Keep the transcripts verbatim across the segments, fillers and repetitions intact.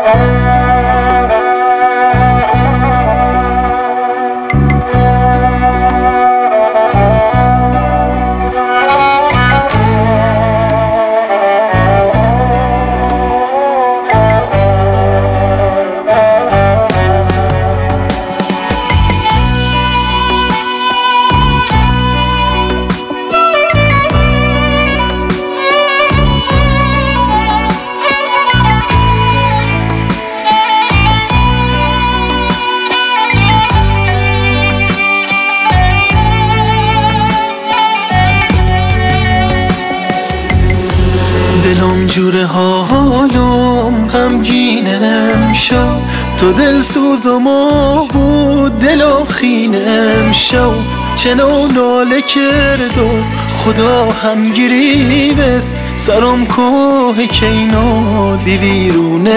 دلم جوره حالم غمگینم شو، تو دل سوزم و دل آخینم شو. چنو ناله کردم خدا همگیری بس، سرم کوه کینا دیویرونه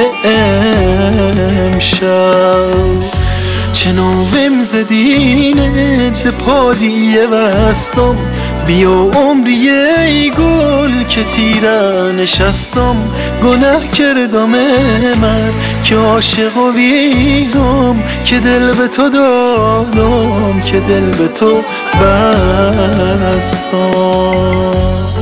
امشب. چنو وم زدینت ز پادیه بستم، بیا عمری ای گل که تیره نشستم. گناه کردم من که عاشق و ویدم، که دل به تو دادم که دل به تو بستم.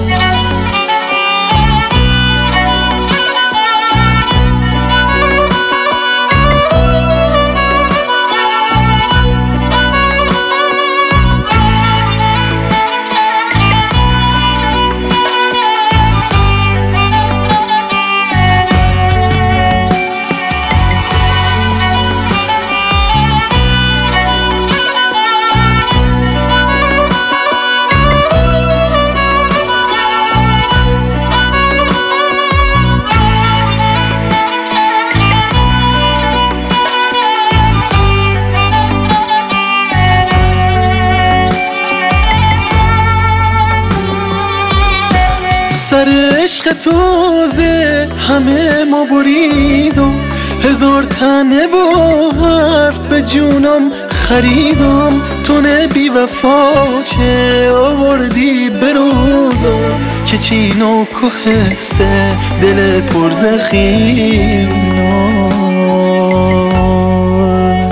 سر عشق توزه همه ما بریدم، هزار تنه با حرف به جونم خریدم. تو نه بی وفا چه آوردی به روزم، که چین و کوهسته دل پر زخیرم.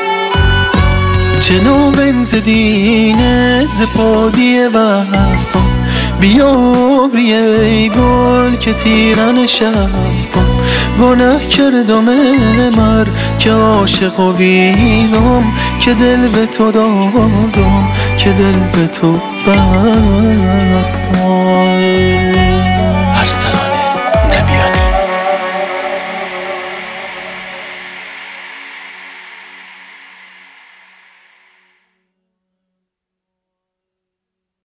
چنو بم زدینه ز پادیه بستم، بیا ای گل که تیره نشستم. گناه کردم مر که عاشق و ویدم، که دل به تو دادم که دل به تو بستم.